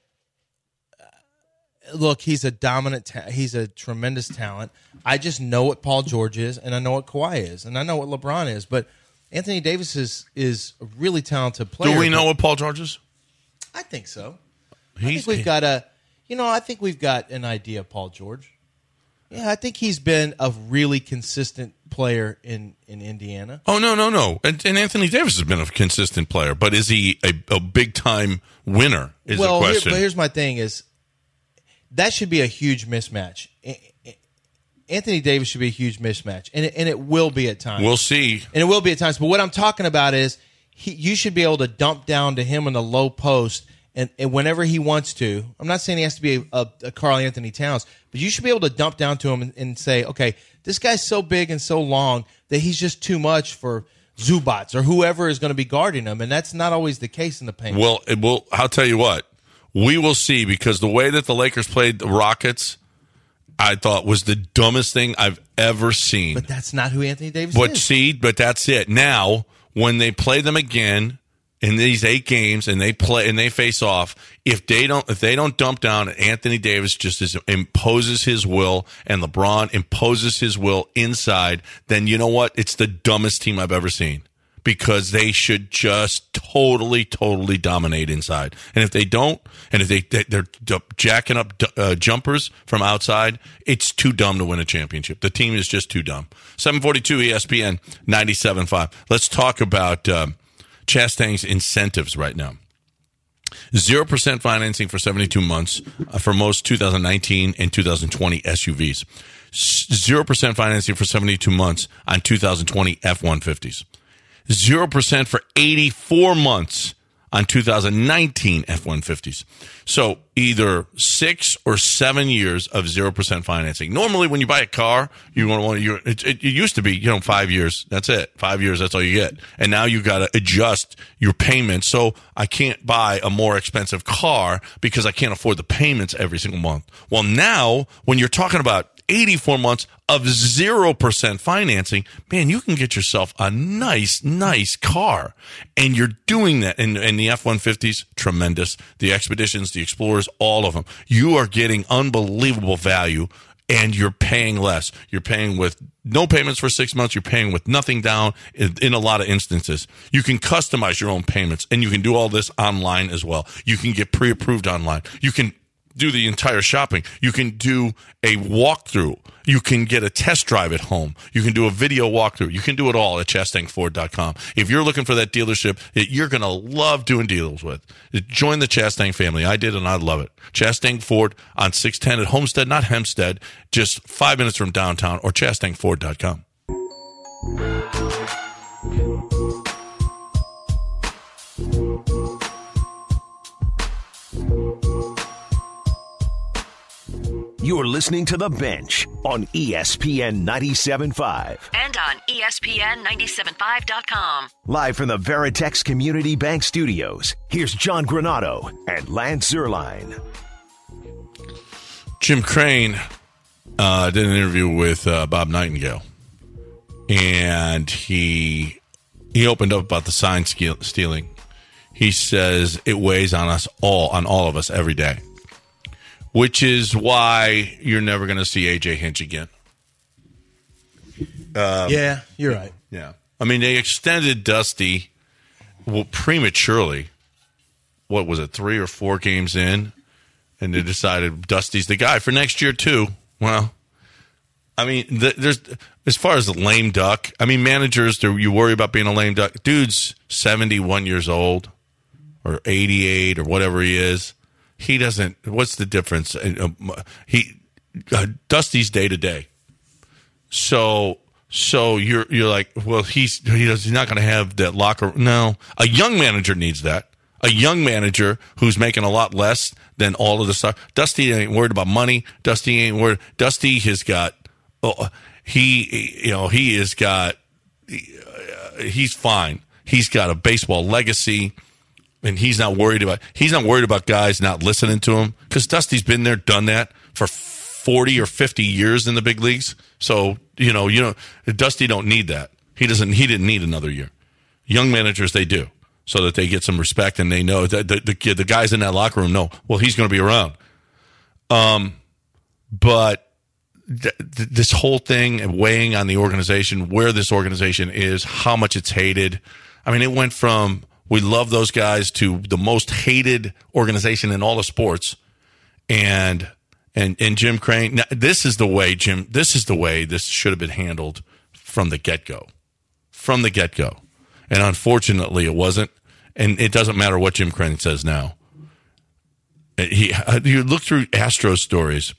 Uh, Look, he's a dominant. Ta- he's a tremendous talent. I just know what Paul George is, and I know what Kawhi is, and I know what LeBron is. But Anthony Davis is is a really talented player. Do we know but what Paul George is? I think so. I He's- think we've got a. You know, I think we've got an idea of Paul George. Yeah, I think he's been a really consistent player in, in Indiana. Oh, no, no, no. And, and Anthony Davis has been a consistent player, but is he a, a big-time winner is well, the here, question. but here's my thing is that should be a huge mismatch. A- A- Anthony Davis should be a huge mismatch, and it, and it will be at times. We'll see. And it will be at times. But what I'm talking about is he, you should be able to dump down to him in the low post and, and whenever he wants to. I'm not saying he has to be a, a, a Karl Anthony Towns, but you should be able to dump down to him and, and say, okay, this guy's so big and so long that he's just too much for Zubats or whoever is going to be guarding him. And that's not always the case in the paint. Well, it will. I'll tell you what. We will see, because the way that the Lakers played the Rockets, I thought was the dumbest thing I've ever seen. But that's not who Anthony Davis But is. see, but that's it. Now, when they play them again in these eight games and they play and they face off, if they don't if they don't dump down, Anthony Davis just is, imposes his will and LeBron imposes his will inside, then you know what? It's the dumbest team I've ever seen. Because they should just totally, totally dominate inside. And if they don't, and if they, they're jacking up uh, jumpers from outside, it's too dumb to win a championship. The team is just too dumb. seven forty-two E S P N ninety-seven point five. Let's talk about um, Chastang's incentives right now. zero percent financing for seventy-two months uh, for most two thousand nineteen and two thousand twenty S U Vs. zero percent financing for seventy-two months on two thousand twenty F one fifties. zero percent for eighty-four months on two thousand nineteen F one fifties. So either six or seven years of zero percent financing. Normally when you buy a car, you want to want to, it, it, it used to be, you know, five years. That's it. Five years. That's all you get. And now you got to adjust your payments. So I can't buy a more expensive car because I can't afford the payments every single month. Well, now when you're talking about eighty-four months of zero percent financing, man, you can get yourself a nice, nice car. And you're doing that. And, and the F one fifties, tremendous. The Expeditions, the Explorers, all of them. You are getting unbelievable value and you're paying less. You're paying with no payments for six months. You're paying with nothing down in, in a lot of instances. You can customize your own payments and you can do all this online as well. You can get pre-approved online. You can do the entire shopping. You can do a walkthrough You can get a test drive at home. You can do a video walkthrough. You can do it all at chastang ford dot com. If you're looking for that dealership that you're going to love doing deals with, join the Chastang family. I did, and I love it. Chastang Ford on six ten at Homestead, not Hempstead, just five minutes from downtown, or chastang ford dot com. You're listening to The Bench on E S P N ninety-seven point five. And on E S P N ninety-seven five dot com. Live from the Veritex Community Bank Studios, here's John Granado and Lance Zierlein. Jim Crane uh, did an interview with uh, Bob Nightingale, and he he opened up about the sign stealing. He says it weighs on us all, on all of us every day. Which is why you're never going to see A J Hinch again. Um, yeah, you're right. Yeah. I mean, they extended Dusty well, prematurely. What was it, three or four games in? And they decided Dusty's the guy for next year, too. Well, I mean, the, there's as far as the lame duck, I mean, managers, you worry about being a lame duck. Dude's seventy-one years old or eighty-eight or whatever he is. He doesn't. What's the difference? He uh, Dusty's day to day. So so you're you're like, well, he's he does, he's not going to have that locker. No, a young manager needs that. A young manager who's making a lot less than all of the stuff. Dusty ain't worried about money. Dusty ain't worried. Dusty has got. Oh, he you know he has got. Uh, he's fine. He's got a baseball legacy. And he's not worried about he's not worried about guys not listening to him, because Dusty's been there, done that for forty or fifty years in the big leagues. So you know, you know, Dusty don't need that. He doesn't. He didn't need another year. Young managers, they do, so that they get some respect and they know that the the, the guys in that locker room know. Well, he's going to be around. Um, but th- th- this whole thing weighing on the organization, where this organization is, how much it's hated. I mean, it went from we love those guys to the most hated organization in all of sports. And, and, and Jim Crane, now, this is the way, Jim, this is the way this should have been handled from the get-go. From the get-go. And unfortunately, it wasn't. And it doesn't matter what Jim Crane says now. He, you look through Astros stories.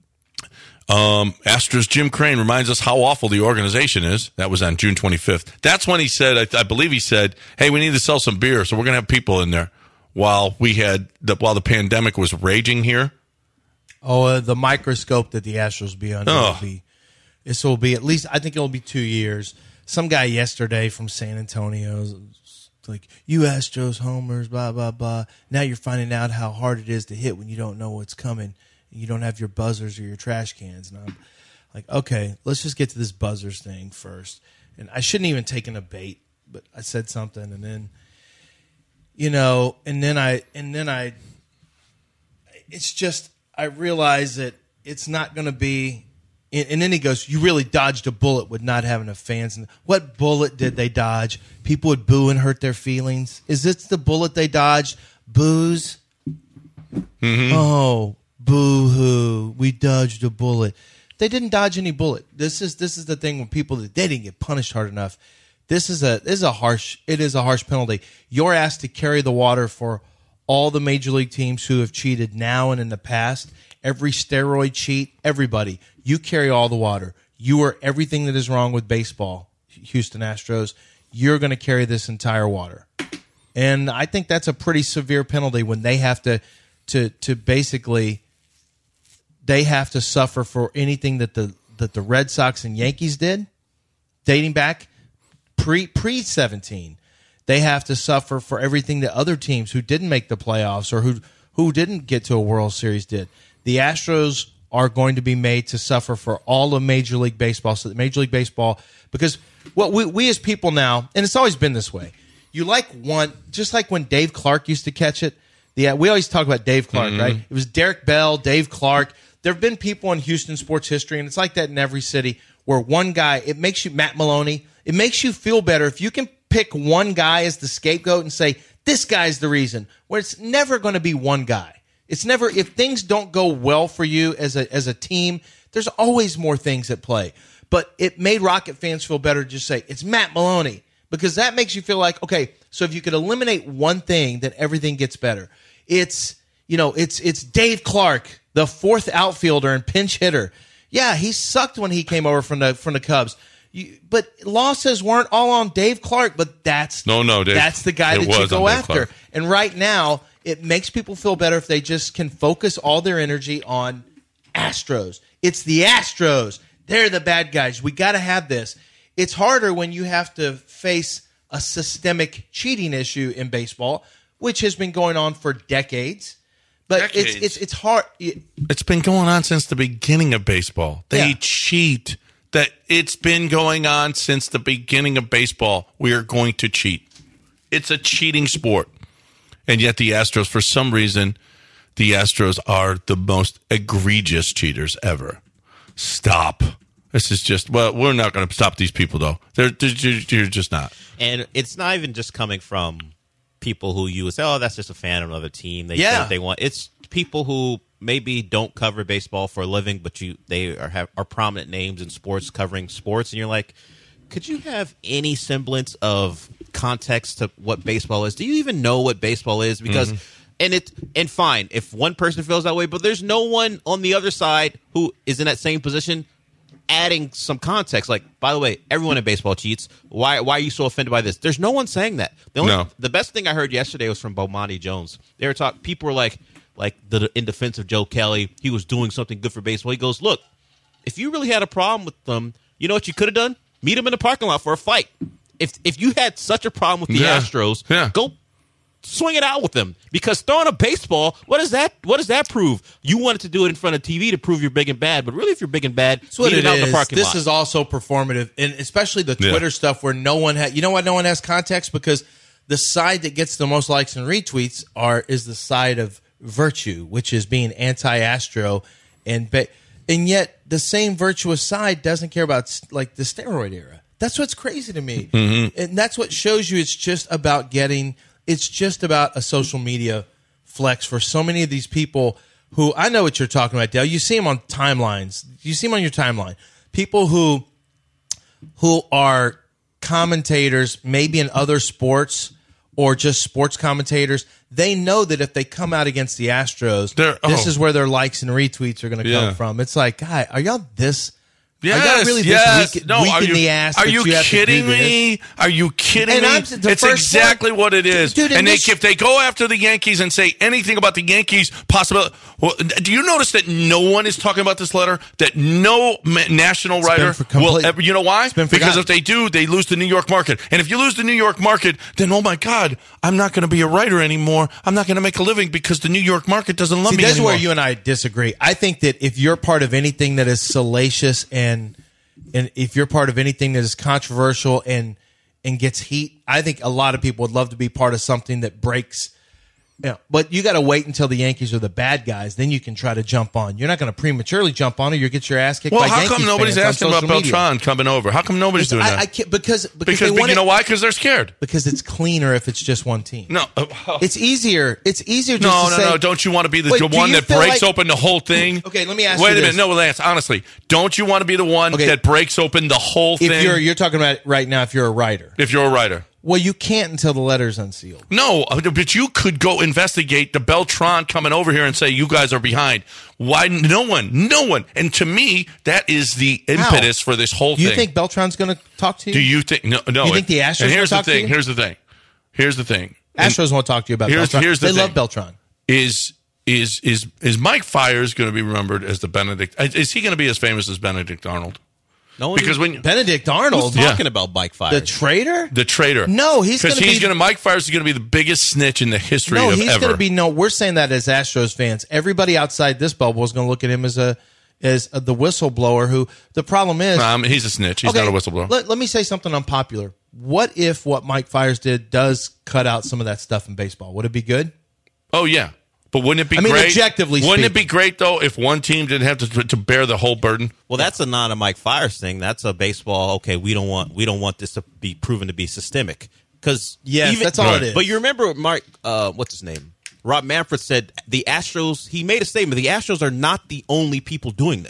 Um, Astros Jim Crane reminds us how awful the organization is. That was on June twenty-fifth. That's when he said, I, I believe he said, hey, we need to sell some beer, so we're going to have people in there while we had the, while the pandemic was raging here. Oh, uh, the microscope that the Astros will be under oh. will be, this will be at least, I think it will be two years. Some guy yesterday from San Antonio, like, you Astros homers, blah, blah, blah. Now you're finding out how hard it is to hit when you don't know what's coming. You don't have your buzzers or your trash cans. And I'm like, okay, let's just get to this buzzers thing first. And I shouldn't even taken a bait, but I said something, and then, you know, and then I, and then I, it's just, I realize that it's not going to be, and then he goes, you really dodged a bullet with not having enough fans. And what bullet did they dodge? People would boo and hurt their feelings. Is this the bullet they dodged? Booze? Mm-hmm. Oh, boo-hoo, we dodged a bullet. They didn't dodge any bullet. This is this is the thing when people, they didn't get punished hard enough. This is a this is a harsh it is a harsh penalty. You're asked to carry the water for all the major league teams who have cheated now and in the past. Every steroid cheat, everybody. You carry all the water. You are everything that is wrong with baseball, Houston Astros. You're going to carry this entire water. And I think that's a pretty severe penalty when they have to to to basically they have to suffer for anything that the that the Red Sox and Yankees did, dating back pre pre seventeen. They have to suffer for everything that other teams who didn't make the playoffs or who who didn't get to a World Series did. The Astros are going to be made to suffer for all of Major League Baseball. So Major League Baseball, because what we, we as people now, and it's always been this way, you like one, just like when Dave Clark used to catch it. The, we always talk about Dave Clark, mm-hmm. right? It was Derek Bell, Dave Clark. There have been people in Houston sports history, and it's like that in every city, where one guy, it makes you, Matt Maloney, it makes you feel better if you can pick one guy as the scapegoat and say, this guy's the reason, where it's never going to be one guy. It's never, if things don't go well for you as a as a team, There's always more things at play. But it made Rocket fans feel better to just say, it's Matt Maloney. Because that makes you feel like, okay, so if you could eliminate one thing, then everything gets better. It's, you know, it's it's Dave Clark, the fourth outfielder and pinch hitter. Yeah, he sucked when he came over from the from the Cubs. You, but losses weren't all on Dave Clark, but that's no, no, Dave, that's the guy that you go after. Clark. And right now, it makes people feel better if they just can focus all their energy on Astros. It's the Astros. They're the bad guys. We got to have this. It's harder when you have to face a systemic cheating issue in baseball, which has been going on for decades. But decades. it's it's it's hard. It's been going on since the beginning of baseball. They yeah. cheat. That it's been going on since the beginning of baseball. We are going to cheat. It's a cheating sport. And yet the Astros, for some reason, the Astros are the most egregious cheaters ever. Stop. This is just, well, we're not going to stop these people, though. They're, they're, you're just not. And it's not even just coming from people who you would say, oh, that's just a fan of another team. They yeah. say what they want. It's people who maybe don't cover baseball for a living, but you they are, have, are prominent names in sports, covering sports. And you're like, could you have any semblance of context to what baseball is? Do you even know what baseball is? Because... Mm-hmm. And it and fine if one person feels that way, but there's no one on the other side who is in that same position adding some context. Like, by the way, everyone in baseball cheats. Why why are you so offended by this? There's no one saying that. The only, no. The best thing I heard yesterday was from Bomani Jones. They were talking. People were like, like the in defense of Joe Kelly, he was doing something good for baseball. He goes, look, if you really had a problem with them, you know what you could have done? Meet them in the parking lot for a fight. If if you had such a problem with the yeah. Astros, yeah. go. Swing it out with them, because throwing a baseball, what does that what does that prove? You wanted to do it in front of T V to prove you're big and bad, but really, if you're big and bad, that's what leave it it out is. in the parking this lot. Is also performative, and especially the Twitter yeah. stuff where no one has. You know why no one has context? Because the side that gets the most likes and retweets are is the side of virtue, which is being anti-Astro, and ba- and yet the same virtuous side doesn't care about like the steroid era. That's what's crazy to me, mm-hmm. and that's what shows you it's just about getting. It's just about a social media flex for so many of these people who I know what you're talking about, Dale. You see them on timelines. You see them on your timeline. People who who are commentators, maybe in other sports or just sports commentators. They know that if they come out against the Astros, oh. this is where their likes and retweets are going to yeah. come from. It's like, God, are y'all this? Yes, are y'all really yes. this weak, no, weak are in you, the ass? Are that you, you have kidding to do me? this? Are you kidding And me? I'm, the it's first exactly one, what it is. Dude, and they, this, if they go after the Yankees and say anything about the Yankees, possible. Well, do you notice that no one is talking about this letter? That no ma- national writer will ever. You know why? Because if they do, they lose the New York market. And if you lose the New York market, then oh my God, I'm not going to be a writer anymore. I'm not going to make a living because the New York market doesn't love See, me that's anymore. Where you and I disagree. I think that if you're part of anything that is salacious and and if you're part of anything that is controversial and and gets heat, I think a lot of people would love to be part of something that breaks. You know, but you got to wait until the Yankees are the bad guys, then you can try to jump on. You're not going to prematurely jump on, or you'll get your ass kicked. Well, by how Yankees come nobody's fans asking on about social media. Beltran coming over? How come nobody's doing I, that? I can't, because because, because they want you it, know why? Because they're scared. Because it's cleaner if it's just one team. No, uh, it's easier. It's easier. Just no, to no, say, no. Don't you want to be the, Wait, the do one you that feel breaks like- open the whole thing? Okay, let me ask Wait you a this. minute. No, Lance. Honestly, don't you want to be the one Okay. that breaks open the whole If thing? you're you're talking about it right now, if you're a writer, if you're a writer. well, you can't until the letter's unsealed. No, but you could go investigate the Beltran coming over here and say you guys are behind. Why? No one, no one. And to me, that is the impetus How? for this whole Do you thing. think Beltran's going to talk to you? Do you think? No, no. You think the Astros And here's will the talk to thing. you? Here's the thing. Here's the thing. And Astros won't talk to you about here's, Beltran. Here's the they thing. love Beltran. Is is is is Mike Fiers going to be remembered as the Benedict? Is he going to be as famous as Benedict Arnold? No one Because when Benedict Arnold, who's talking about Mike Fiers? the traitor. the traitor, No, he's because gonna he's be- going to Mike Fiers is going to be the biggest snitch in the history No, of he's ever. going to be no. We're saying that as Astros fans. Everybody outside this bubble is going to look at him as a as a, the whistleblower. Who the problem is? Um, he's a snitch. He's Okay, not a whistleblower. Let, let me say something unpopular. What if what Mike Fiers did does cut out some of that stuff in baseball? Would it be good? Oh yeah, but wouldn't it be I mean, great? objectively wouldn't it speaking. be great though if one team didn't have to to bear the whole burden? Well, that's a not a Mike Fiers thing. That's a baseball. Okay, we don't want we don't want this to be proven to be systemic because Yes, that's all Right. it is. But you remember Mark? Uh, what's his name? Rob Manfred said the Astros. He made a statement. The Astros are not the only people doing this.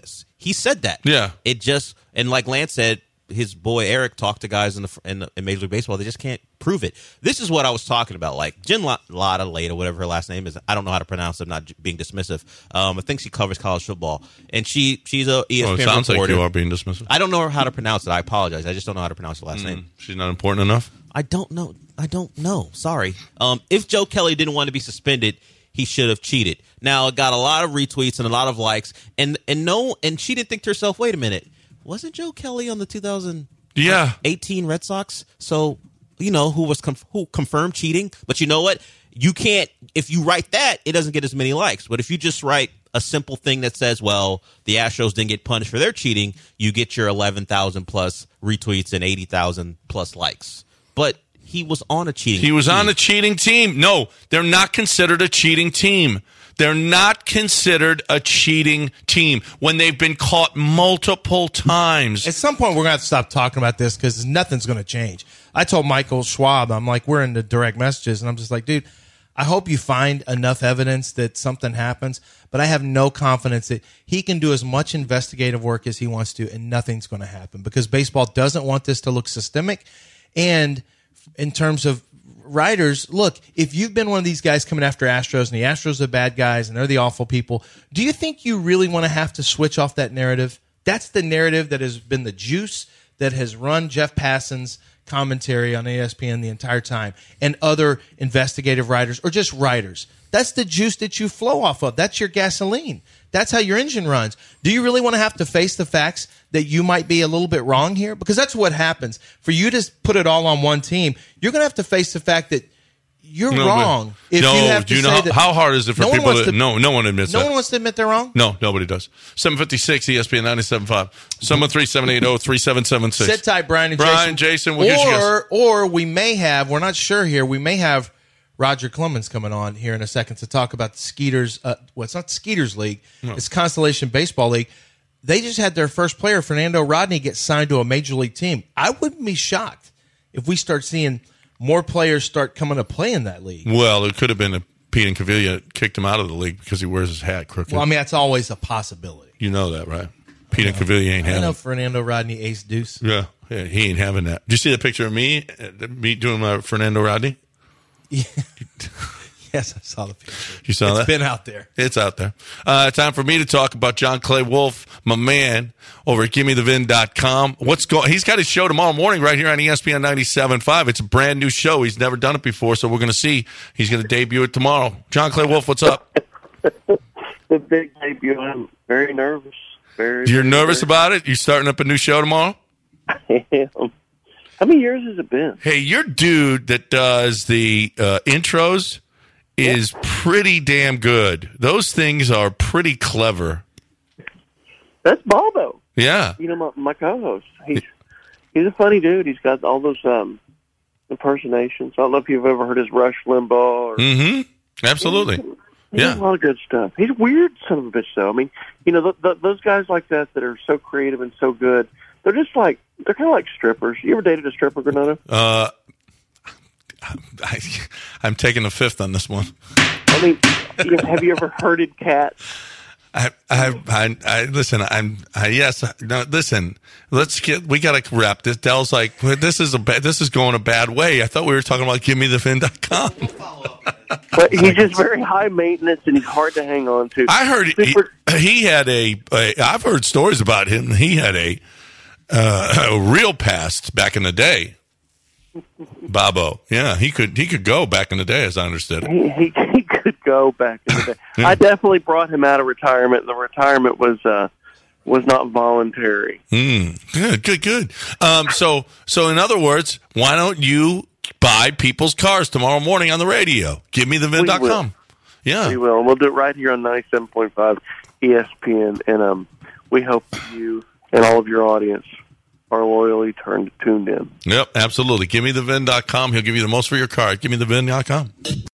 He said that. Yeah. It just and like Lance said, his boy Eric talked to guys in the in, the, in Major League Baseball. They just can't prove it. This is what I was talking about. Like Jen Lada, Lada, whatever her last name is. I don't know how to pronounce it. I'm not being dismissive. Um, I think she covers college football, and she she's a E S P N Oh, it sounds reporter. like you are being dismissive. I don't know how to pronounce it. I apologize. I just don't know how to pronounce the last Mm, name. she's not important enough? I don't know. I don't know. Sorry. Um, if Joe Kelly didn't want to be suspended, he should have cheated. Now it got a lot of retweets and a lot of likes, and and no, and she didn't think to herself, "Wait a minute, wasn't Joe Kelly on the two thousand Yeah. eighteen Red Sox? So you know who was conf- who confirmed cheating? But you know what? You can't. If you write that, it doesn't get as many likes. But if you just write a simple thing that says, "Well, the Astros didn't get punished for their cheating," you get your eleven thousand plus retweets and eighty thousand plus likes. But he was on a cheating He was team. on a cheating team. No, they're not considered a cheating team. They're not considered a cheating team when they've been caught multiple times. At some point, we're going to have to stop talking about this because nothing's going to change. I told Michael Schwab, I'm like, we're in the direct messages, and I'm just like, dude, I hope you find enough evidence that something happens, but I have no confidence that he can do as much investigative work as he wants to, and nothing's going to happen because baseball doesn't want this to look systemic. And in terms of writers, look, if you've been one of these guys coming after Astros and the Astros are bad guys and they're the awful people, do you think you really want to have to switch off that narrative? That's the narrative that has been the juice that has run Jeff Passan's commentary on E S P N the entire time and other investigative writers or just writers. That's the juice that you flow off of. That's your gasoline. That's how your engine runs. Do you really want to have to face the facts that you might be a little bit wrong here? Because that's what happens. For you to put it all on one team, you're going to have to face the fact that you're No, wrong. but- If no, you have to do you know say how, that, how hard is it for no one people wants to, to- no, no one admits no that. one wants to admit they're wrong. No, nobody does. seven fifty-six E S P N ninety-seven point five. seven one three, seven eight zero, three seven seven six. Sit tight, Brian and Brian, Jason. Jason, we'll get you guys. or, or we may have, we're not sure here, we may have Roger Clemens coming on here in a second to talk about the Skeeters. Uh, well, it's not Skeeters League. It's Constellation Baseball League. They just had their first player, Fernando Rodney, get signed to a major league team. I wouldn't be shocked if we start seeing more players start coming to play in that league. Well, it could have been a Pete and Cavilla kicked him out of the league because he wears his hat crooked. Well, I mean, that's always a possibility. You know that, right? Pete and Cavilla ain't I know having. Fernando Rodney, ace deuce. Yeah, yeah, he ain't having that. Did you see the picture of me, uh, me doing my Fernando Rodney? Yes, I saw the picture. You saw It's that? been out there. It's out there. Uh, time for me to talk about John Clay Wolf, my man, over at gimme the vin dot com. What's going? He's got his show tomorrow morning right here on E S P N ninety-seven point five. It's a brand new show. He's never done it before, so we're going to see. He's going to debut it tomorrow. John Clay Wolf, what's up? The big debut. I'm very nervous. Very. You're very, nervous very- about it? You starting up a new show tomorrow? I am. How many years has it been? Hey, your dude that does the uh, intros is pretty damn good. Those things are pretty clever. That's Baldo. Yeah. You know, my, my co-host. He's he's a funny dude. He's got all those um, impersonations. I don't know if you've ever heard his Rush Limbaugh. Or, Mm-hmm. Absolutely. He Yeah. does a lot of good stuff. He's a weird son of a bitch, though. I mean, you know, th- th- those guys like that that are so creative and so good, they're just like, they're kind of like strippers. You ever dated a stripper, Granado? Uh, I, I'm taking a fifth on this one. I mean, you know, have you ever herded cats? I, I, I, I listen. I'm, I, yes. No, listen. Let's get. We got to wrap this. Dell's like, this is a bad. This is going a bad way. I thought we were talking about gimme the vin dot com. But he's just very high maintenance and he's hard to hang on to. I heard he, Super- he had a, a. I've heard stories about him. He had a, uh, a real past back in the day. Bobo, yeah, he could he could go back in the day, as I understood it. He, he, he could go back in the day. Yeah. I definitely brought him out of retirement. The retirement was uh, was not voluntary. Mm, good, good, good. Um, so, so in other words, why don't you buy people's cars tomorrow morning on the radio? Give me the vin dot com. Yeah. We will. And we'll do it right here on ninety-seven point five E S P N. And um, we hope you and all of your audience are loyally turned tuned in. Yep, absolutely. Give me the vin dot com. He'll give you the most for your car. Give me the vin dot com.